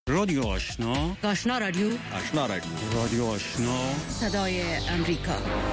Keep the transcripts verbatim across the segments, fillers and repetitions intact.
رادیو آشنا، آشنا رادیو، آشنا رادیو، رادیو آشنا، صدای امریکا.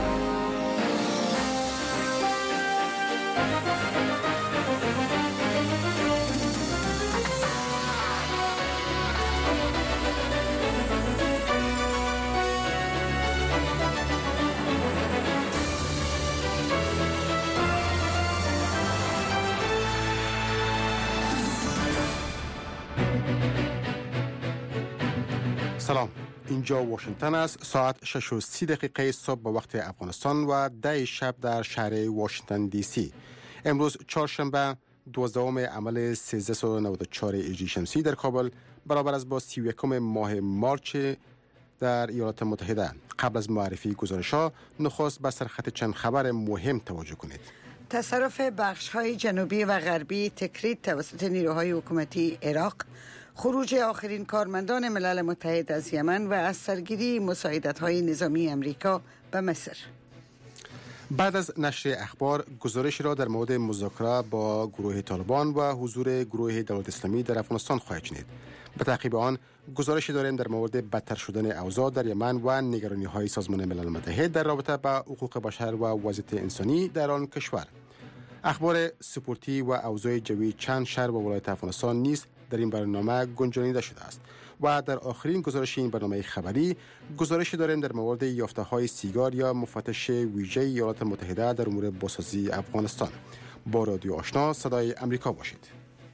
سلام، اینجا واشنگتن است. ساعت شش و سی دقیقه صبح به وقت افغانستان و ده شب در شهر واشنگتن دی سی. امروز چهارشنبه دوازدهم عمل سیزده و نود و چهار هجری شمسی در کابل برابر است با سی و یکم ماه مارچ در ایالات متحده. قبل از معرفی گزارش‌ها نخست به سرخط چند خبر مهم توجه کنید. تصرف بخش‌های جنوبی و غربی تکریت توسط نیروهای حکومتی عراق، خروج آخرین کارمندان ملل متحد از یمن و از سرگیری مساعدت‌های نظامی امریکا به مصر. بعد از نشر اخبار گزارش را در مورد مذاکره با گروه طالبان و حضور گروه دولت اسلامی در افغانستان خواهید شنید. به تعقیب آن گزارشی داریم در مورد بدتر شدن اوضاع در یمن و نگرانی‌های سازمان ملل متحد در رابطه با حقوق بشر و وضعیت انسانی در آن کشور. اخبار سپورتی و اوضاع جوی چند شهر و ولایت افغانستان نیز در این برنامه گنجانیده شده است. و در آخرین گزارش این برنامه خبری گزارشی داریم در مورد یافته‌های سیگار یا مفتش ویژه ایالات متحده در امور بازسازی افغانستان. با رادیو آشنا صدای امریکا باشید.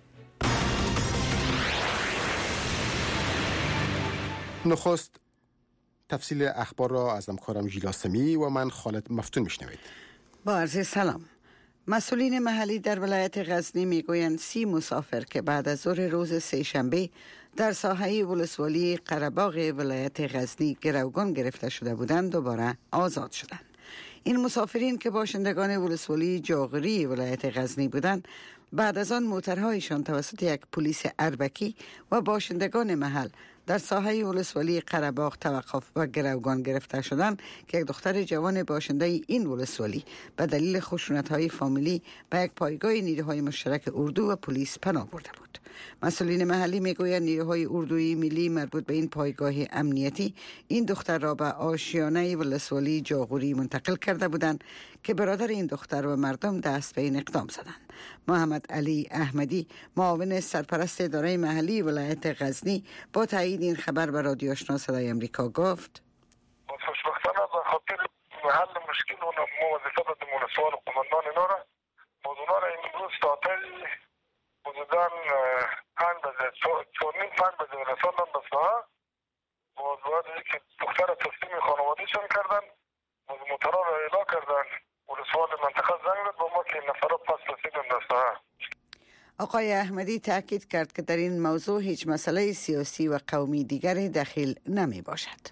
نخست تفصیل اخبار را از همکارم ژیلا سمی و من خالد مفتون میشنوید. با عرض سلام. مسئولین محلی در ولایت غزنی میگویند سی مسافر که بعد از ظهر روز سه‌شنبه در ساحه ولسوالی قره‌باغ ولایت غزنی گروگان گرفته شده بودند دوباره آزاد شدند. این مسافرین که باشندگان ولسوالی جاغری ولایت غزنی بودند، بعد از آن موترهایشان توسط یک پلیس اربکی و باشندگان محل در ساحه ولسوالی قره‌باغ توقف و گروگان گرفته شدند که یک دختر جوان باشنده این ولسوالی به دلیل خشونت‌های فامیلی به یک پایگاه نیروهای مشترک اردو و پلیس پناه برده بود. مسئولین محلی میگویند نیروهای اردوی ملی مربوط به این پایگاه امنیتی این دختر را به آشیانه ولسوالی جاغوری منتقل کرده بودند که برادر این دختر و مردم دست به این اقدام زدند. محمد علی احمدی، معاون سرپرست اداره محلی ولایت غزنی، با تایید این خبر به رادیو آشنا صدای امریکا گفت: خوشبختانه به خاطر حل مشکل و وظیفه دادیم ولسوال و قماندان اینا را موضوعنا را امروز ساعتای حدوداً پنج بجه چهار نیم پنج بجه رساندن به ساحه و بعد که دختر تسلیم خانوادهشان کردن موترها را اعلا کردن. ولسوال منطقه زنگ زد با ما که نفرات پس رسیدن در ساحه. آقای احمدی تاکید کرد که در این موضوع هیچ مسئله سیاسی و قومی دیگری دخیل نمی باشد.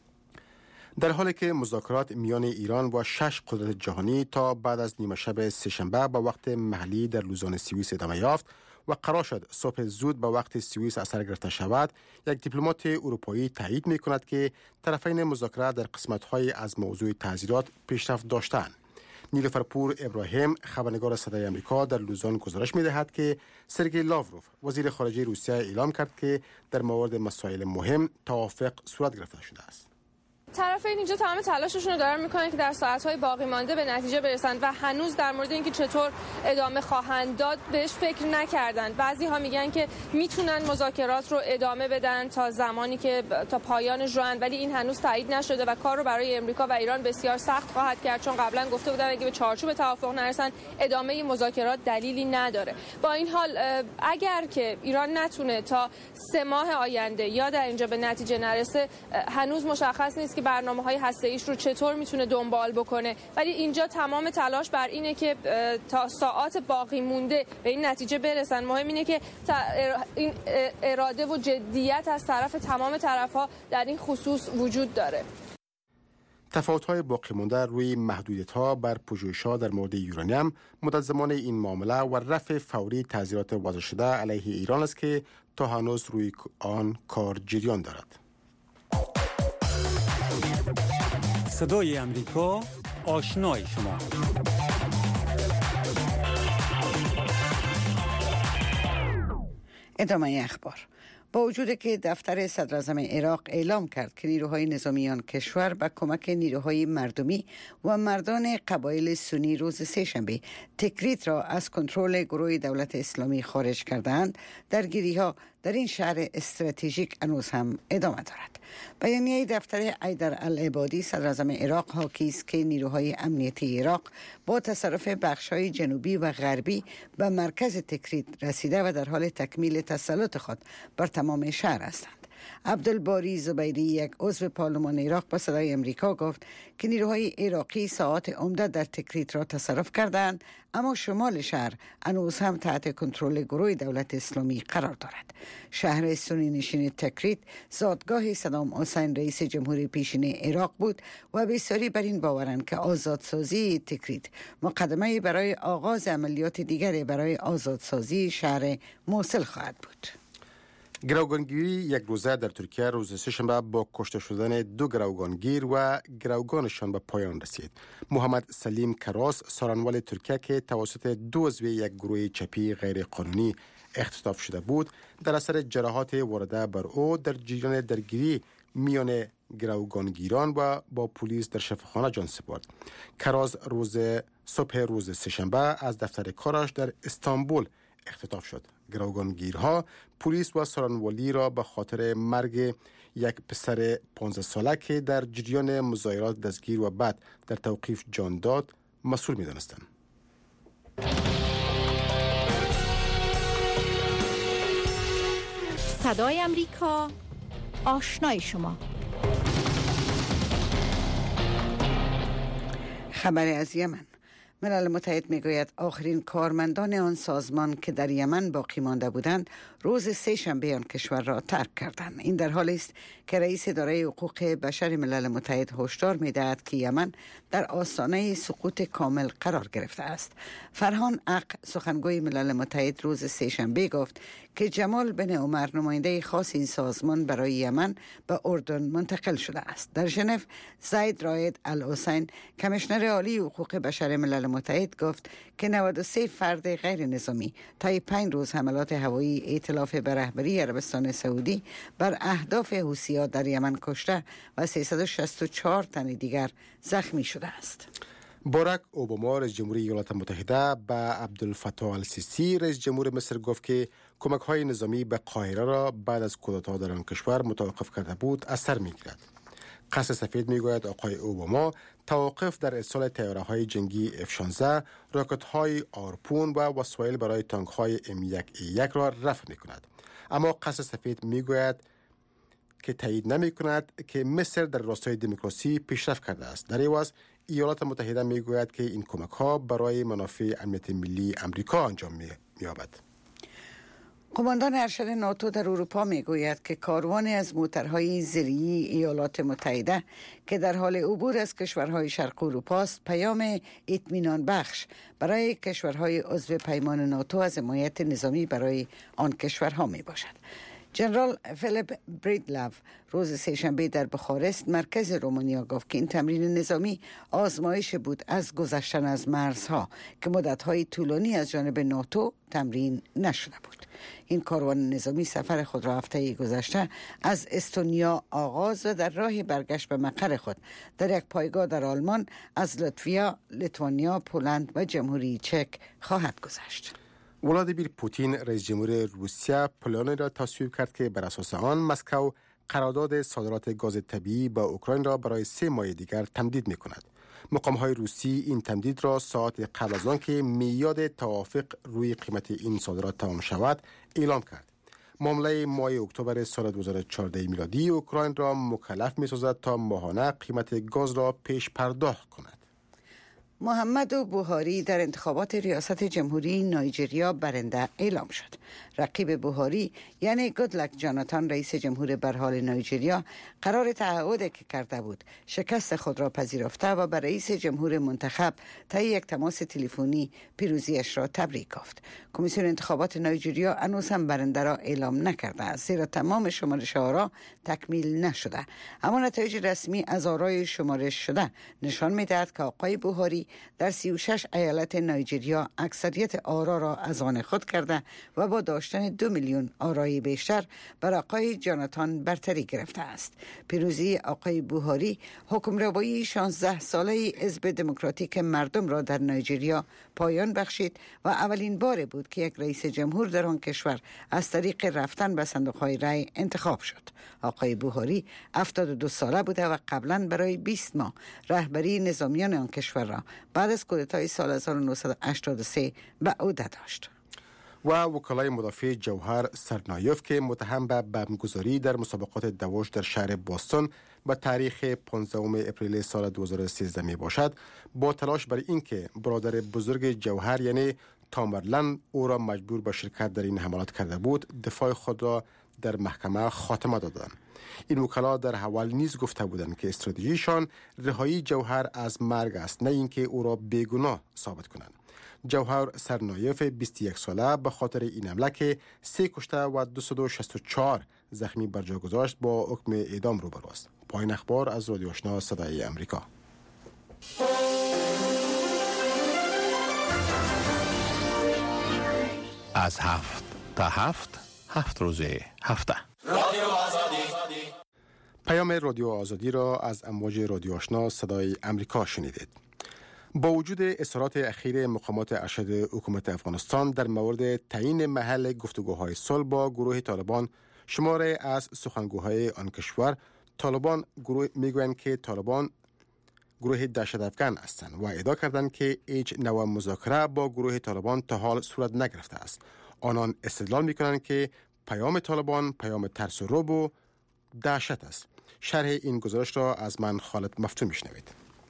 در حالی که مذاکرات میان ایران و شش قدرت جهانی تا بعد از نیمه شب سه‌شنبه به وقت محلی در لوزان سوئیس ادامه یافت و قرار شد صبح زود به وقت سوئیس اثر گرفته شود، یک دیپلمات اروپایی تایید می کند که طرفین مذاکرات در قسمت‌های از موضوع تعزیرات پیشرفت داشتند. نیلوفر پور ابراهیم، خبرنگار صدای امریکا، در لوزان گزارش می‌دهد که سرگئی لاوروف، وزیر خارجه روسیه، اعلام کرد که در مورد مسائل مهم توافق صورت گرفته شده است. طرفین اینجا تمام تلاششون رو دارن میکنن که در ساعت‌های باقی مانده به نتیجه برسن و هنوز در مورد اینکه چطور ادامه خواهند داد بهش فکر نکردن. بعضی‌ها میگن که میتونن مذاکرات رو ادامه بدن تا زمانی که تا پایان ژوئن، ولی این هنوز تایید نشده و کار رو برای امریکا و ایران بسیار سخت خواهد کرد، چون قبلا گفته بودن اگه به چارچوب توافق نرسن ادامه مذاکرات دلیلی نداره. با این حال اگر که ایران نتونه تا سه ماه آینده یا در اینجا به نتیجه نرسه، هنوز مشخص نیست که برنامه‌های هسته‌ایش رو چطور میتونه دنبال بکنه، ولی اینجا تمام تلاش بر اینه که تا ساعات باقی مونده به این نتیجه برسن. مهم اینه که این اراده و جدیت از طرف تمام طرف‌ها در این خصوص وجود داره. تفاوت‌های باقی مانده روی محدودیت‌ها بر پژوهش‌ها در مورد یورانیم، مدت زمان این معامله و رفع فوری تعزیرات وضع شده علیه ایران است که تا هنوز روی آن کار جریان دارد. صدای امریکا، آشنای شما. ادامه اخبار. با وجود که دفتر صدراعظم عراق اعلام کرد که نیروهای نظامی آن کشور با کمک نیروهای مردمی و مردان قبایل سنی روز سه‌شنبه تکریت را از کنترل گروه دولت اسلامی خارج کردند، درگیری‌ها در این شهر استراتژیک هنوز هم ادامه دارد. بیانیه دفتر ایدر العبادی صدراعظم عراق حاکی است که نیروهای امنیتی عراق با تصرف بخش‌های جنوبی و غربی به مرکز تکریت رسیده و در حال تکمیل تسلط خود بر تمام شهر هستند. عبدالباری زبیری، یک عضو پارلمان عراق، به صدای امریکا گفت که نیروهای عراقی ساعات عمده در تکریت را تصرف کردند، اما شمال شهر هنوز هم تحت کنترل گروه دولت اسلامی قرار دارد. شهر سنی نشین تکریت زادگاه صدام حسین رئیس جمهور پیشین عراق بود و بسیاری بر این باورند که آزادسازی تکریت مقدمه برای آغاز عملیات دیگری برای آزادسازی شهر موصل خواهد بود. گروگانگیری یک روزه در ترکیه روز سه‌شنبه با کشته شدن دو گروگانگیر و گروگانشان به پایان رسید. محمد سلیم کراس، سارنوال ترکیه که توسط دو عضو یک گروه چپی غیر قانونی اختطاف شده بود، در اثر جراحات وارده بر او در جریان درگیری میان گروگانگیران و با پلیس در شفاخانه جان سپرد. کراس روز صبح روز سه‌شنبه از دفتر کارش در استانبول اختطاف شد. گروگانگیرها پلیس و سارنوالی را به خاطر مرگ یک پسر پانزده ساله که در جریان مظاهرات دستگیر و بعد در توقیف جان داد مسئول می دانستند. صدای امریکا، آشنای شما. خبر از یمن. ملل متحد میگوید آخرین کارمندان آن سازمان که در یمن باقی مانده بودند روز سه‌شنبه آن کشور را ترک کردند. این در حالی است که رئیس اداره حقوق بشر ملل متحد هشدار می‌دهد که یمن در آستانه سقوط کامل قرار گرفته است. فرهان عق، سخنگوی ملل متحد، روز سه‌شنبه گفت که جمال بن عمر، نماینده خاص این سازمان برای یمن، به اردن منتقل شده است. در ژنو، زید راید الحسین، کمیشنر عالی حقوق بشر ملل متحد، گفت که نود و سه فرد غیر نظامی طی پنج روز حملات هوایی ائتلاف به رهبری عربستان سعودی بر اهداف حوثی‌ها در یمن کشته و سیصد و شصت و چهار تن دیگر زخمی شده است. باراک اوباما، رئیس جمهوری ایالات متحده، به عبدالفتاح السیسی، رئیس جمهور مصر، گفت که کمک‌های نظامی به قاهره را بعد از کودتا در آن کشور متوقف کرده بود از سر می‌گیرد. قصر سفید میگوید آقای اوباما توقف در ارسال طیاره‌های جنگی اف شانزده، راکت‌های آرپون و وسایل برای تانک‌های ام یک ای یک را رفع می‌کند. اما قصر سفید میگوید که تایید نمی‌کند که مصر در راستای دموکراسی پیشرفت کرده است. در عوض ایالات متحده میگوید که این کمک‌ها برای منافع امنیت ملی امریکا انجام می‌یابد. قماندان ارشد ناتو در اروپا میگوید که کاروانی از موترهای زیره‌ای ایالات متحده که در حال عبور از کشورهای شرق اروپا است، پیام اطمینان بخش برای کشورهای عضو پیمان ناتو از حمایت نظامی برای آن کشورها می باشد. جنرال فیلیپ بریدلاو روز سه‌شنبه در بخارست، مرکز رومانیا، گفت که این تمرین نظامی آزمایش بود از گذشتن از مرزها که مدت‌های طولانی از جانب ناتو تمرین نشده بود. این کاروان نظامی سفر خود را هفته گذشته از استونیا آغاز و در راه برگشت به مقر خود در یک پایگاه در آلمان از لتویا، لیتوانیا، پولند و جمهوری چک خواهد گذشت. ولادیمیر پوتین، رئیس جمهور روسیه، پلانی را تصویب کرد که بر اساس آن مسکو قرارداد صادرات گاز طبیعی با اوکراین را برای سه ماه دیگر تمدید می کند. مقام‌های روسی این تمدید را ساعت قبل از آن که میعاد توافق روی قیمت این صادرات تمام شود اعلام کرد. معامله ماه اکتبر سال دو هزار و چهارده میلادی اوکراین را مکلف می‌سازد تا ماهانه قیمت گاز را پیش پرداخت کند. محمد بوهاری در انتخابات ریاست جمهوری نایجریا برنده اعلام شد. رقیب بوهاری یعنی گودلک جاناتان، رئیس جمهور برحال نایجریا، قرار تعهدی که کرده بود شکست خود را پذیرفته و به رئیس جمهور منتخب طی یک تماس تلفنی پیروزیش را تبریک گفت. کمیسیون انتخابات نایجریا هنوز هم برنده را اعلام نکرده است، زیرا تمام شمارش‌ها را تکمیل نشده. اما نتایج رسمی از آرای شمارش شده نشان می‌دهد که آقای بوهاری بوهاری در سی و شش ایالت نایجریا اکثریت آرا را از آن خود کرده و با داشتن دو میلیون آرای بیشتر بر آقای جاناتان برتری گرفته است. پیروزی آقای بوهاری حکمروایی شانزده ساله حزب دموکراتیک مردم را در نایجریا پایان بخشید و اولین بار بود که یک رئیس جمهور در آن کشور از طریق رفتن به صندوق‌های رای انتخاب شد. آقای بوهاری هفتاد و دو ساله بوده و قبلا برای بیست ماه رهبری نظامیان آن کشور را بعد از کودتای سال هزار و نهصد و هشتاد و سه به عهده داشت. و وکلای مدافع جوهر سرنایف که متهم به بمبگذاری در مسابقات دوش در شهر بوستون به تاریخ پانزدهم اپریل سال دو هزار و سیزده می باشد، با تلاش بر اینکه برادر بزرگ جوهر یعنی تامرلند او را مجبور به شرکت در این حملات کرده بود، دفاع خود را در محکمه خاتمه دادند. این وکلا در حوال نیز گفته بودند که استراتژیشان رهایی جوهر از مرگ است، نه اینکه او را بیگناه ثابت کنند. جوهر سرنایف بیست و یک ساله به خاطر این حمله که سه کشته و دویست و شصت و چهار زخمی بر جا گذاشت با حکم اعدام روبرو است. پایان اخبار از رادیو آشنا صدای امریکا. از هفت تا هفت هفت روزه هفته رادیو آزادی. پیام رادیو آزادی را از امواج رادیو آشنا صدای امریکا شنیدید. با وجود اصرارات اخیر مقامات ارشد حکومت افغانستان در مورد تعیین محل گفتگوهای صلح با گروه طالبان، شماره از سخنگوهای آن کشور طالبان گروه میگویند که طالبان گروه دهشت‌افکن هستند و ادعا کردند که هیچ نوع مذاکره با گروه طالبان تا حال صورت نگرفته است. آنان استدلال میکنند که پیام طالبان پیام ترس و رعب و دهشت است. شرح این گزارش را از من خالد مفتون میشنوید.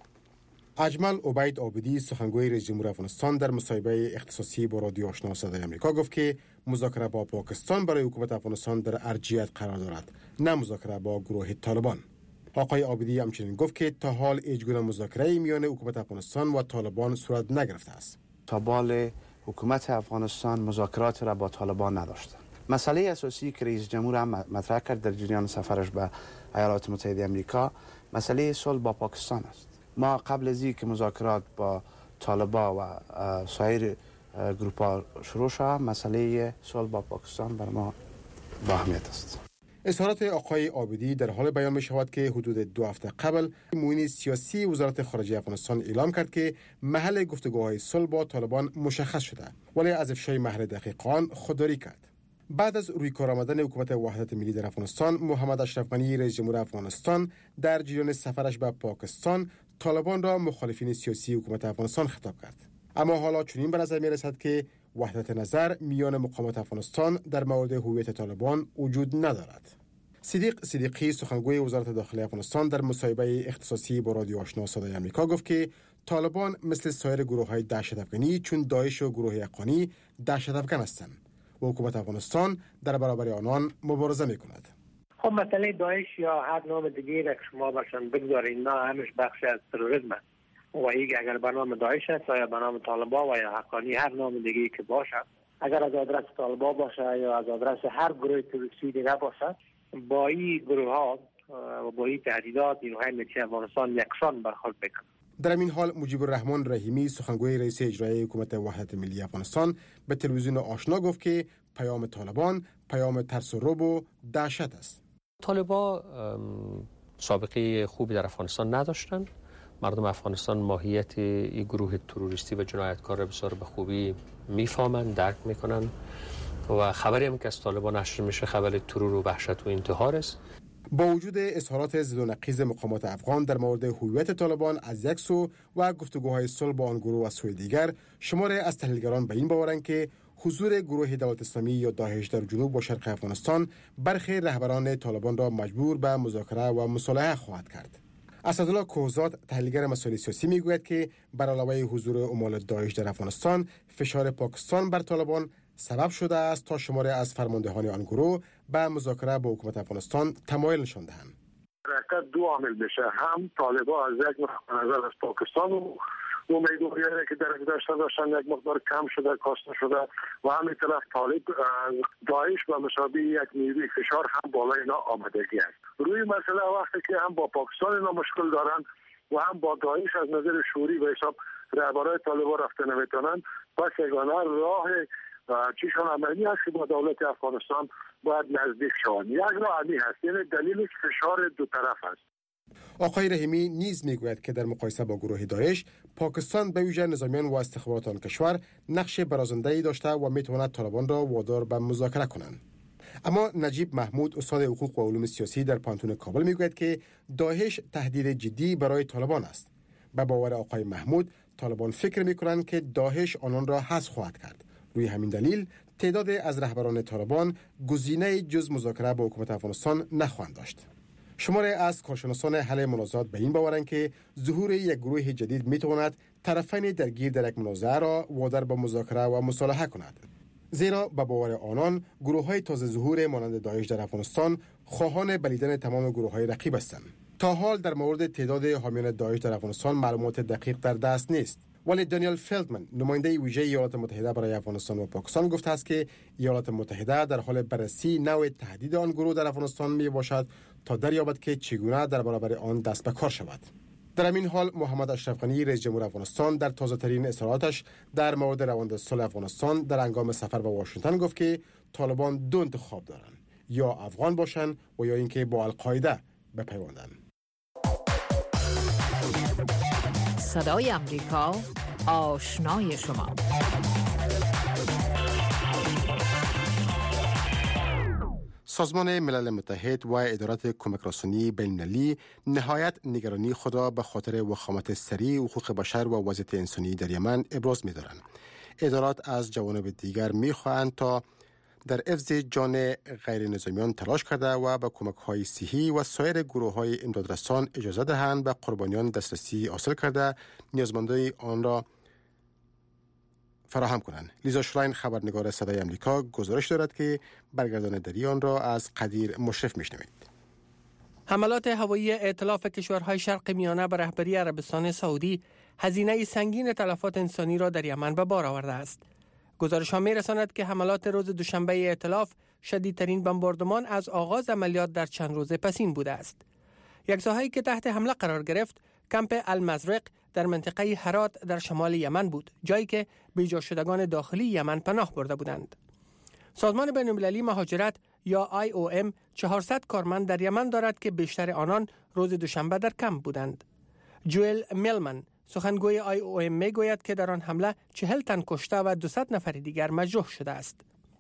اجمل عبید عابدی سخنگوی رئیس جمهور افغانستان در مصاحبه اختصاصی با رادیو آشنا صدای آمریکا گفت که مذاکره با پاکستان برای حکومت افغانستان در ارجحیت قرار دارد، نه مذاکره با گروه طالبان. آقای عابدی همچنین گفت که تا حال هیچ گونه مذاکره میان حکومت افغانستان و طالبان صورت نگرفته است. تا بال حکومت افغانستان مذاکرات را با طالبان نداشته. مسئله اساسی که رئیس جمهور هم مطرح کرد در جریان سفرش به ایالات متحده آمریکا مسئله صلح با پاکستان است. ما قبل از اینکه مذاکرات با طالبان و سایر گروه‌ها شروع شود، مسئله صلح با پاکستان بر ما با اهمیت است. اظهارات آقای عابدی در حال بیان می شود که حدود دو هفته قبل معین سیاسی وزارت خارجه افغانستان اعلام کرد که محل گفتگوهای صلح با طالبان مشخص شده، ولی از افشای محل دقیق آن خودداری کرد. بعد از روی کار آمدن حکومت وحدت ملی در افغانستان، محمد اشرف غنی رئیس جمهور افغانستان در جریان سفرش به پاکستان طالبان را مخالفین سیاسی حکومت افغانستان خطاب کرد. اما حالا چنین به نظر می رسد که وحدت نظر میان مقامات افغانستان در مورد هویت طالبان وجود ندارد. صدیق صدیقی سخنگوی وزارت داخلی افغانستان در مصاحبه اختصاصی با رادیو آشنا صدای آمریکا گفت که طالبان مثل سایر گروه‌های دهشت‌افکنی چون داعش و گروه افغانی دهشت‌افکن هستند و حکومت افغانستان در برابر آنان مبارزه می‌کند. خب مسئله داعش یا هر نام دیگه را که شما باشن بگذارید، نه همش بخشی از تروریسم است و این اگر به نام داعش است یا به نام طالبان و یا حقانی هر نام دیگه که باشد، اگر از آدرس طالبان باشه یا از آدرس هر گروه تروریستی دیگه باشه، با این گروه ها و با این تهدیدات نیروهای امنیتی افغانستان یکسان برخورد میکنند. در این حال مجیب الرحمن رحیمی سخنگوی رئیس اجرایی حکومت وحدت ملی افغانستان به تلویزیون آشنا گفت که پیام طالبان پیام ترس و رعب و دهشت است. طالبان سابقه خوبی در افغانستان نداشتند. مردم افغانستان ماهیت این گروه تروریستی و جنایتکار را بسیار به خوبی میفهمند، درک میکنند و خبری هم که از طالبان نشر میشه خبر ترور و وحشت و انتحار است. با وجود اظهارات ضد و نقیض مقامات افغان در مورد هویت طالبان از یک سو و گفتگوهای صلح با آن گروه از سوی دیگر، شماری از تحلیلگران به این باورند که حضور گروه دولت اسلامی یا داعش در جنوب و شرق افغانستان برخی رهبران طالبان را مجبور به مذاکره و مصالحه خواهد کرد. اسدالله کوهزاد تحلیلگر مسائل سیاسی میگوید که بر علاوه حضور عمال داعش در افغانستان، فشار پاکستان بر طالبان سبب شده است تا شماری از فرماندهان آن گروه به مذاکره با حکومت افغانستان تمایل نشان دهند. حرکت دو عامل بشه، هم طالبان از یک نظر از پاکستان و امیدواری که در گذشته داشتن یک مقدار کم شده، کاسته شده و همین طرف طالب داعش و مشابه یک نیروی فشار هم بالای اینا آمدگی است. روی مسئله وقتی که هم با پاکستان اینا مشکل دارن و هم با داعش از نظر شعوری و حساب رهبرای طالبان رفته نمیتونن، پس یگانه راه چیشان عملی هست که با دولت افغانستان باید نزدیک شوند. یک راه عملی هست، یعنی دلیلش فشار دو طرف است. آقای رحیمی نیز میگوید که در مقایسه با گروه داعش، پاکستان به ویژه نظامیان و استخبارات آن کشور نقش برازنده‌ای داشته و میتواند طالبان را وادار به مذاکره کنند. اما نجیب محمود، استاد حقوق و علوم سیاسی در پانتون کابل، میگوید که داعش تهدید جدی برای طالبان است. به باور آقای محمود، طالبان فکر میکنند که داعش آنان را حذف خواهد کرد. روی همین دلیل تعداد از رهبران طالبان گزینه جز مذاکره با حکومت افغانستان نخواهند داشت. شماره از کارشناسان حل منازعات به این باورند که ظهور یک گروه جدید میتواند طرفین درگیر در یک منازعه را وادار به مذاکره و مصالحه کند. زیرا به باور آنان گروه‌های تازه ظهور مانند داعش در افغانستان خواهان بلیدن تمام گروه‌های رقیب هستند. تا حال در مورد تعداد حامیان داعش در افغانستان معلومات دقیق در دست نیست، ولی دانیل فلدمن، نماینده ویژه ایالات متحده برای افغانستان و پاکستان، گفته است که ایالات متحده در حال بررسی نوع تهدید آن گروه در افغانستان می باشد تا دریابد که چگونه در برابر آن دست به کار شود. در همین حال محمد اشرف غنی، رئیس جمهور افغانستان، در تازه‌ترین اظهاراتش در مورد روند صلح افغانستان در هنگام سفر به واشنگتن گفت که طالبان دو انتخاب دارند، یا افغان باشند و یا اینکه با القاعده بپیوندند. صدای امریکا، آشنای شما. سازمان ملل متحد و ادارات کمک رسانی بین‌المللی نهایت نگرانی خود را به خاطر وخامت سریع حقوق بشر و وضعیت انسانی در یمن ابراز می‌دارند. ادارات از جوانب دیگر می‌خواهند تا در حفظ جان غیر نظامیان تلاش کرده و به کمک‌های صحی و سایر گروه‌های امدادرسان اجازه دهند به قربانیان دسترسی حاصل کرده نیازمندان آن را فراهم کنند. لیزا شلاین، خبرنگار صدای آمریکا، گزارش دارد که برگردان دری آن را از قدیر مشرف میشنوید. حملات هوایی ائتلاف کشورهای شرق میانه به رهبری عربستان سعودی هزینه سنگین تلفات انسانی را در یمن به بار آورده است. گزارش ها می رساند که حملات روز دوشنبه ائتلاف شدیدترین بمباردمان از آغاز عملیات در چند روزه پسین بوده است. یک ساحه‌ای که تحت حمله قرار گرفت، کمپ المزرق در منطقه هرات در شمال یمن بود، جایی که بیجا شدگان داخلی یمن پناه برده بودند. سازمان بین‌المللی مهاجرت یا آی او ام چهارصد کارمند در یمن دارد که بیشتر آنان روز دوشنبه در کمپ بودند. جوئل میلمن، سخنگوی آی او ام، میگوید که در آن حمله چهل تن کشته و دویست نفر دیگر مجروح شده است.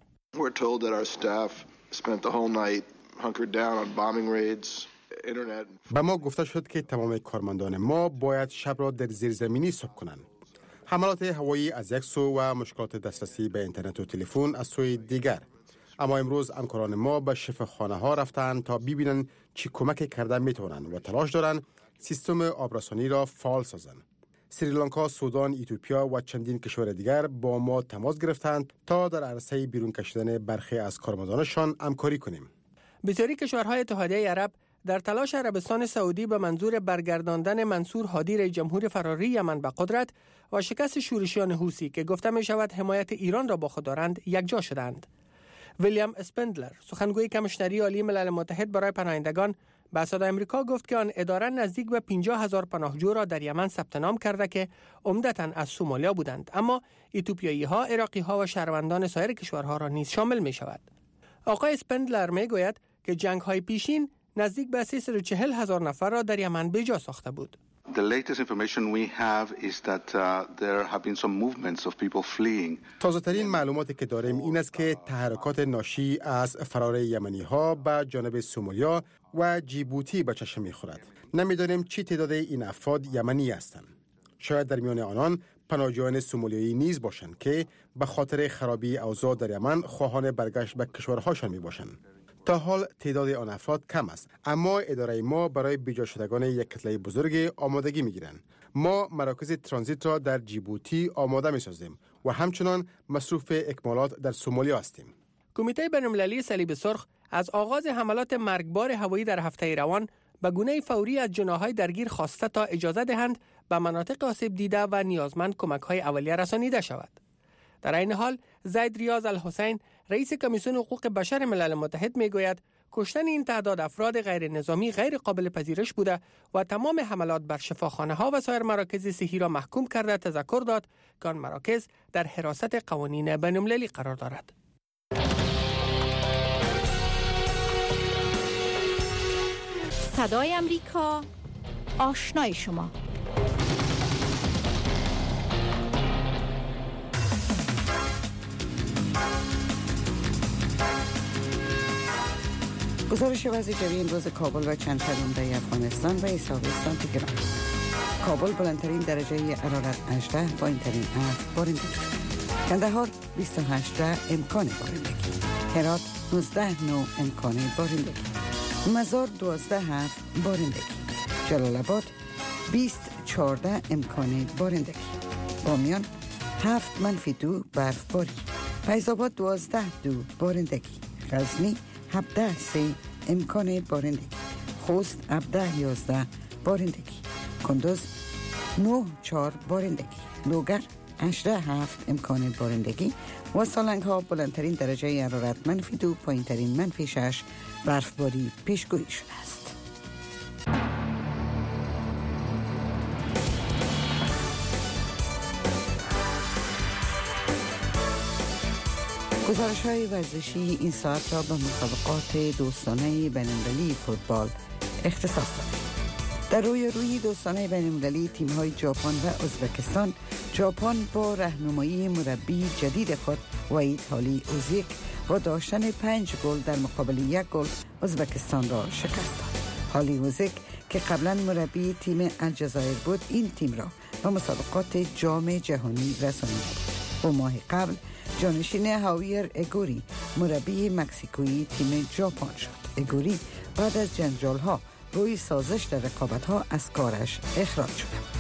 به ما گفته شد که تمام کارمندان ما باید شب را در زیرزمینی صبح کنند. حملات هوایی از یک سو و مشکلات دسترسی به اینترنت و تلفن از سوی دیگر. اما امروز همکاران ما به شفاخانه ها رفتند تا ببینند چی کمک کرده میتونند و تلاش دارند سیستم آبرسانی را فعال سازند. سریلانکا، سودان، ایتوپیا و چندین کشور دیگر با ما تماس گرفتند تا در عرصه بیرون کشیدن برخی از کارمندانشان همکاری کنیم. بسیاری کشورهای اتحادیه عرب در تلاش عربستان سعودی به منظور برگرداندن منصور هادی رئیس جمهور فراری یمن به قدرت و شکست شورشیان حوثی که گفته می شود حمایت ایران را با خود دارند یکجا شدند. ویلیام اسپندلر، سخنگوی کمیشنری عالی ملل متحد برای پناهندگان، به صدای آمریکا گفت که آن اداره نزدیک به پنجاه هزار پناهجو را در یمن ثبت نام کرده که عمدتاً از سومالیا بودند، اما ایتوپیایی ها، عراقی ها و شهروندان سایر کشورها را نیز شامل می شود. آقای اسپندلر می گوید که جنگ های پیشین نزدیک به سیصد و چهل هزار نفر را در یمن بیجا ساخته بود. The latest information we have is that uh, there have been some movements of people fleeing. تازه‌ترین معلوماتی که داریم این است که تحرکات ناشی از فرار یمنی ها به جانب سومالیا و جیبوتی به چشم می‌خورد. نمی‌دانیم چی تعداد این افراد یمنی هستند. شاید در میان آنان پناهجویان سومالیایی نیز باشند که به خاطر خرابی اوضاع در یمن خواهان برگشت به کشورهاشان می‌باشند. تا حال تعداد آن افراد کم است، اما اداره ما برای بیجا شدگان یک کتله بزرگ آمادگی می‌گیرند. ما مراکز ترانزیت را در جیبوتی آماده می‌سازیم و همچنان مصروف اکمالات در سومالیا هستیم. کمیته بین‌المللی صلیب سرخ از آغاز حملات مرگبار هوایی در هفته روان به گونه فوری از جناح‌های درگیر خواسته تا اجازه دهند به مناطق آسیب دیده و نیازمند کمک‌های اولیه رسانیده شود. در این حال زید ریاض الحسین رئیس کمیسیون حقوق بشر ملل متحد میگوید کشتن این تعداد افراد غیر نظامی غیر قابل پذیرش بوده و تمام حملات بر شفاخانه ها و سایر مراکز صحی را محکوم کرده تذکر داد که آن مراکز در حراست قوانین بین‌المللی قرار دارد. صدای امریکا، آشنای شما. گزارش وضع جوی امروز کابل و چند شنبه افغانستان و ایساویستان تهران. کابل بلندترین درجه حرارت هجده، پایینترین هفت بارندگی. کندهار بیست و هشت امکان بارندگی. هرات نوزده نه امکان بارندگی. مزار دوازده هفت بارندگی. جلال آباد بیست چهارده امکان بارندگی. بامیان هفت منفی دو برفباری. فیض آباد دوازده دو بارندگی. غزنی هفده سه امکان بارندگی. خوست هفده یازده بارندگی. کندوز نه چهار بارندگی. لوگر هجده هفت امکان بارندگی و سالنگ ها بلندترین درجه حرارت منفی دو، پایینترین منفی شش برفباری پیشگویی شده است. گزارش های ورزشی این ساعت را به مسابقات دوستانه بین‌المللی فوتبال اختصاص دارد. در روی روی دوستانه بین‌المللی تیم‌های ژاپن و ازبکستان، ژاپن با راهنمایی مربی جدید خود وحید حالی اوزیک و داشتن پنج گل در مقابل یک گل ازبکستان را شکست داد. حالی اوزیک که قبلا مربی تیم الجزایر بود، این تیم را به مسابقات جام جهانی رسانید. و ماه قبل جانشین هاویر اگوری مربی مکزیکویی تیم ژاپن شد. اگوری بعد از جنجال‌ها روی سازش در رقابت‌ها از کارش اخراج شده بود.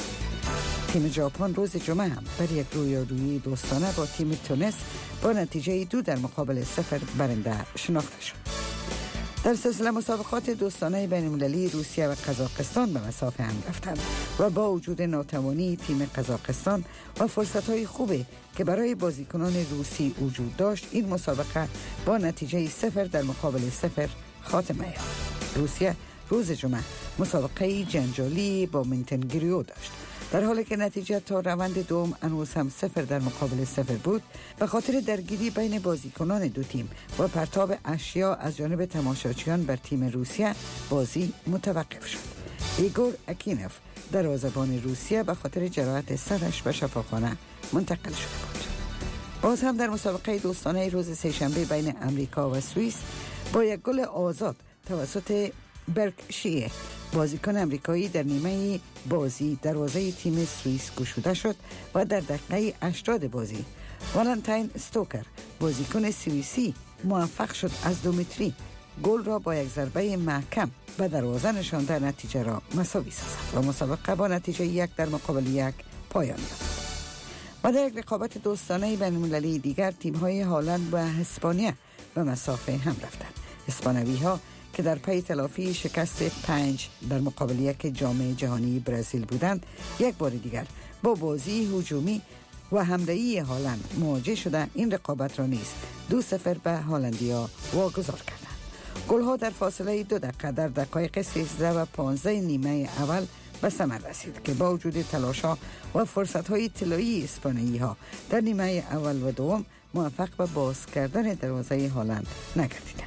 تیم ژاپن روز جمعه هم بر یک رویارویی دوستانه با تیم تونس با نتیجه دو در مقابل صفر برنده شناخته شد. در سلسله مسابقات دوستانه بین‌المللی روسیه و قزاقستان به مسافه هم رفتند و با وجود ناتوانی تیم قزاقستان و فرصت‌های خوبی که برای بازیکنان روسی وجود داشت، این مسابقه با نتیجه صفر در مقابل صفر خاتمه یافت. روسیه روز جمعه مسابقه جنجالی با مونتنگریو داشت. در حالی که نتیجه تا روند دوم هنوز هم صفر در مقابل صفر بود، به خاطر درگیری بین بازیکنان دو تیم و پرتاب اشیا از جانب تماشاچیان بر تیم روسیه، بازی متوقف شد. ایگور اکینف دروازه‌بان روسیه به خاطر جراحت سرش به شفاخانه منتقل شده بود. باز هم در مسابقه دوستانه روز سه‌شنبه بین امریکا و سوئیس با یک گل آزاد توسط برکشیه بازیکن امریکایی در نیمه بازی دروازه تیم سوئیس گشوده شد و در دقیقه هشتاد بازی والنتاین استوکر بازیکن سوئیسی موفق شد از دو متری گل را با یک ضربه محکم به دروازه نشانده نتیجه را مساوی سازد و مسابقه با نتیجه یک در مقابل یک پایان یافت. و در یک رقابت دوستانه بین‌المللی دیگر تیم‌های هلند و اسپانیا به مسافه هم رفتند. اسپانیایی ها که در پی تلافی شکست پنج در مقابل یک جام جهانی برزیل بودند، یک بار دیگر با بازی هجومی و حمله‌ای هلند مواجه شده این رقابت را نیز دو صفر به هلندیا واگذار کردند. گل‌ها در فاصله دو دقیقه در دقایق سیزده و پانزده نیمه اول به ثمر رسید که با وجود تلاش‌ها و فرصت‌های طلایی اسپانیایی‌ها در نیمه اول و دوم موفق به باز کردن دروازه هلند نگردیدند.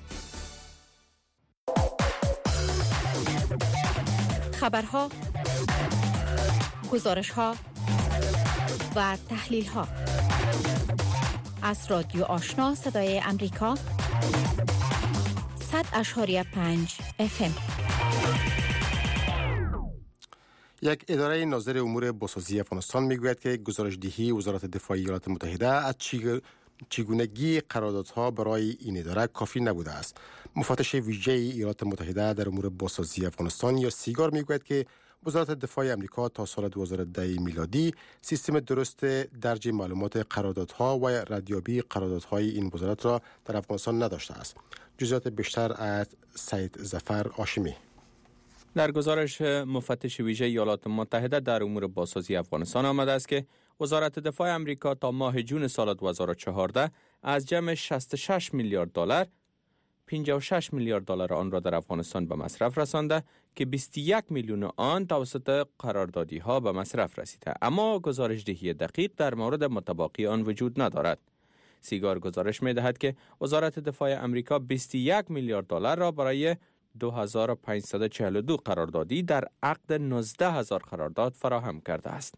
خبرها، گزارش‌ها و تحلیل‌ها از رادیو آشنا صدای امریکا صد اشاری پنج اف ام. یک اداره ناظر امور بازسازی افغانستان میگوید که گزارش‌دهی وزارت دفاع ایالات متحده از چگونگی قراردادها برای این اداره کافی نبوده است. مفتش ویژه ایالات متحده در امور بازسازی افغانستان یا سیگار میگوید که وزارت دفاع آمریکا تا سال دو هزار و ده میلادی سیستم درست درج معلومات قراردادها و ردیابی قراردادهای این وزارت را در افغانستان نداشته است. جزئیات بیشتر از سید ظفر هاشمی. در گزارش مفتش ویژه ایالات متحده در امور بازسازی افغانستان آمده است که وزارت دفاع امریکا تا ماه جون سال دو هزار و چهارده از جمع شصت و شش میلیارد دلار پنجاه و شش میلیارد دلار آن را در افغانستان به مصرف رسانده که بیست و یک میلیون آن توسط قراردادی ها به مصرف رسیده، اما گزارش دهی دقیق در مورد متباقی آن وجود ندارد. سیگار گزارش می دهد که وزارت دفاع امریکا بیست و یک میلیارد دلار را برای دو هزار و پانصد و چهل و دو قراردادی در عقد نوزده هزار قرارداد فراهم کرده است.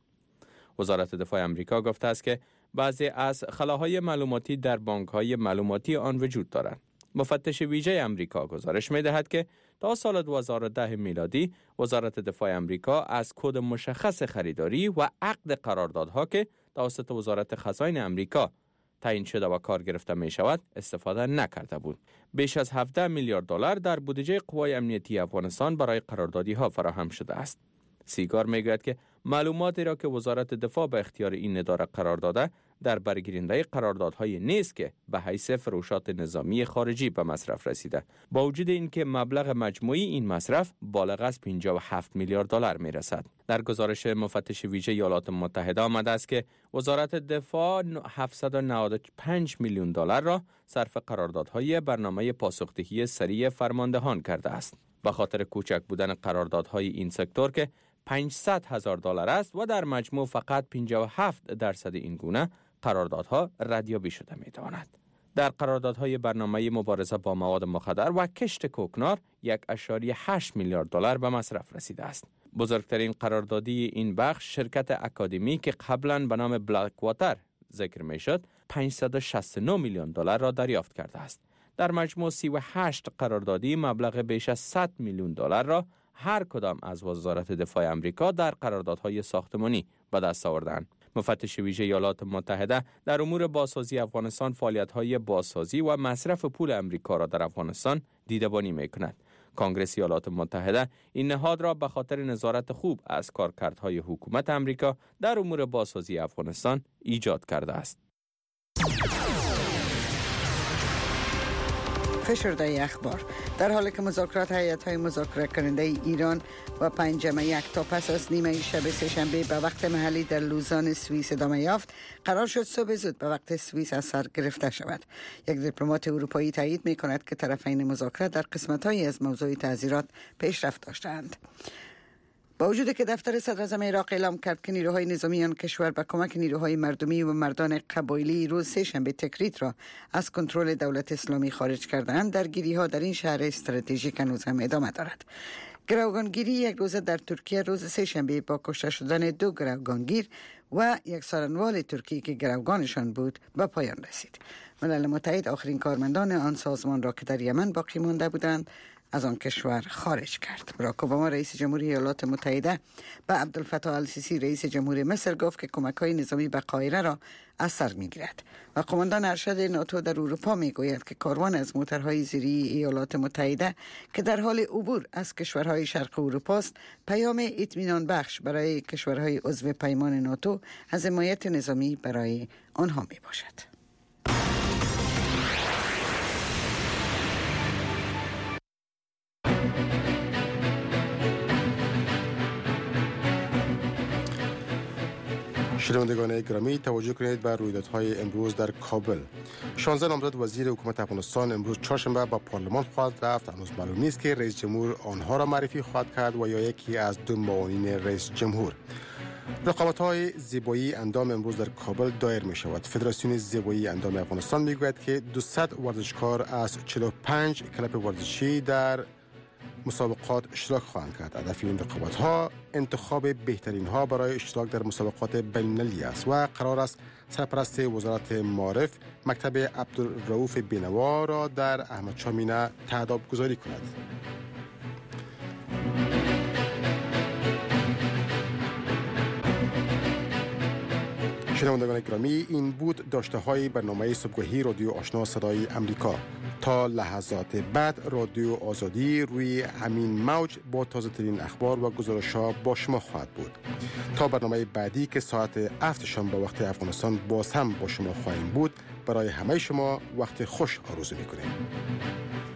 وزارت دفاع امریکا گفته است که بعضی از خلاهای معلوماتی در بانک‌های معلوماتی آن وجود دارند. مفتش ویژه امریکا گزارش می دهد که تا سال دو هزار و ده میلادی وزارت دفاع امریکا از کد مشخص خریداری و عقد قراردادها که توسط وزارت خزائن امریکا تعیین شده و کار گرفته می شود استفاده نکرده بود. بیش از هفده میلیارد دلار در بودجه قوای امنیتی افغانستان برای قراردادی ها فراهم شده است. سیگار می گوید که معلوماتی را که وزارت دفاع به اختیار این اداره قرار داده در برگیرنده قراردادهای نیست که به حیث فروشات نظامی خارجی به مصرف رسیده، با وجود اینکه مبلغ مجموعی این مصرف بالغ از پنجاه و هفت میلیارد دلار می رسد. در گزارش مفتش ویژه ایالات متحده آمده است که وزارت دفاع هفتصد و نود و پنج میلیون دلار را صرف قراردادهای برنامه پاسخدهی سریع فرماندهان کرده است. به خاطر کوچک بودن قراردادهای این سکتور که پانصد هزار دلار است و در مجموع فقط پنجاه و هفت درصد این گونه قراردادها ردیابی شده می تواند. در قراردادهای برنامه مبارزه با مواد مخدر و کشت کوکنار یک و هشت میلیارد دلار به مصرف رسیده است. بزرگترین قراردادی این بخش شرکت اکادمی که قبلا به نام بلک واتر ذکر می شد پانصد و شصت و نه میلیون دلار را دریافت کرده است. در مجموع سی و هشت قراردادی مبلغ بیش از صد میلیون دلار را هر کدام از وزارت دفاع امریکا در قراردادهای ساختمانی به دست آوردند. مفتش ویژه ایالات متحده در امور بازسازی افغانستان فعالیت‌های بازسازی و مصرف پول امریکا را در افغانستان دیدبانی می‌کند. کنگره ایالات متحده این نهاد را به خاطر نظارت خوب از کارکردهای حکومت امریکا در امور بازسازی افغانستان ایجاد کرده است. فشرده اخبار. در حالی که مذاکرات هیئت‌های مذاکره کننده ایران و پنجم یک تا پس از نیمه شب سه‌شنبه به وقت محلی در لوزان سوئیس ادامه یافت، قرار شد صبح زود به وقت سوئیس از سر گرفته شود. یک دیپلمات اروپایی تایید می‌کند که طرفین مذاکرات در قسمت‌هایی از موضوع تعزیرات پیشرفت داشته‌اند. با وجودی که دفتر صدراعظم عراق اعلام کرد که نیروهای نظامی آن کشور به کمک نیروهای مردمی و مردان قبایلی روز سه‌شنبه تکریت را از کنترل دولت اسلامی خارج کردند، درگیری‌ها در این شهر استراتژیک هنوز هم ادامه دارد. گروگانگیری یک روزه در ترکیه روز سه‌شنبه با کشته شدن دو گروگانگیر و یک سارنوال ترکی که گروگانشان بود به پایان رسید. ملل متحد آخرین کارمندان آن سازمان را که در یمن باقی مانده بودند از آن کشور خارج کرد. باراک اوباما رئیس جمهوری ایالات متحده به عبدالفتاح السیسی رئیس جمهوری مصر گفت که کمک‌های نظامی به قاهره را از سر می‌گیرد و قماندان ارشد ناتو در اروپا می‌گوید که کاروان از موترهای زیری ایالات متحده که در حال عبور از کشورهای شرق اروپا است پیام اطمینان بخش برای کشورهای عضو پیمان ناتو از حمایت نظامی برای آنها میباشد. شنوندگان گرامی، توجه کنید به رویدادهای امروز در کابل. شانزده نامزد وزیر حکومت افغانستان امروز چهارشنبه با پارلمان خواهد رفت. هنوز معلوم نیست که رئیس جمهور آنها را معرفی خواهد کرد و یا یکی از دو معاونین رئیس جمهور. رقابت‌های زیبایی اندام امروز در کابل دایر می شود. فدراسیون زیبایی اندام افغانستان می گوید که دویست ورزشکار از چهل و پنج کلب ورزشی در مسابقات اشتراک خواهند کرد. هدف این رقابت‌ها انتخاب بهترین ها برای اشتراک در مسابقات بین‌المللی است و قرار است سرپرست وزارت معارف مکتب عبدالرؤوف بینوا را در احمدشاه مینه تعهد گذاری کند. شنوندگان گرامی، این بود داشته های برنامه صبحگاهی رادیو آشنا صدای امریکا. تا لحظات بعد رادیو آزادی روی همین موج با تازه ترین اخبار و گزارش ها با شما خواهد بود. تا برنامه بعدی که ساعت هفت شام به وقت افغانستان باز هم با شما خواهیم بود، برای همه شما وقت خوش آرزو می‌کنیم.